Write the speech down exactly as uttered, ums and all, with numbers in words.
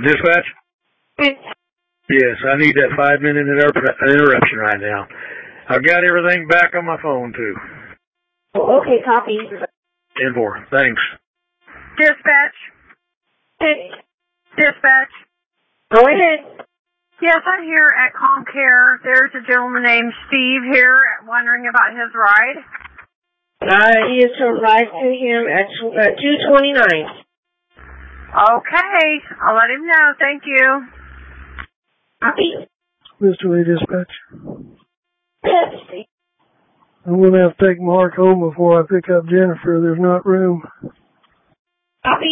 Dispatch? Yes, I need that five-minute inter- interruption right now. I've got everything back on my phone, too. Okay, copy. ten four. Thanks. Dispatch? Hey. Dispatch? Go ahead. Yes, I'm here at ComCare. There's a gentleman named Steve here wondering about his ride. Uh, he is to arrive to him at uh, two twenty-nine. Okay, I'll let him know. Thank you. Copy. Mister Lee, dispatch. Yes. I'm going to have to take Mark home before I pick up Jennifer. There's not room. Copy.